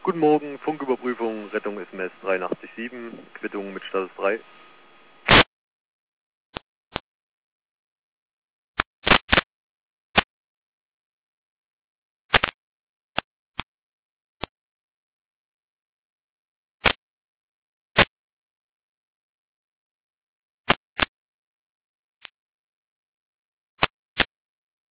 Guten Morgen, Funküberprüfung, Rettung SMS 837, Quittung mit Status 3.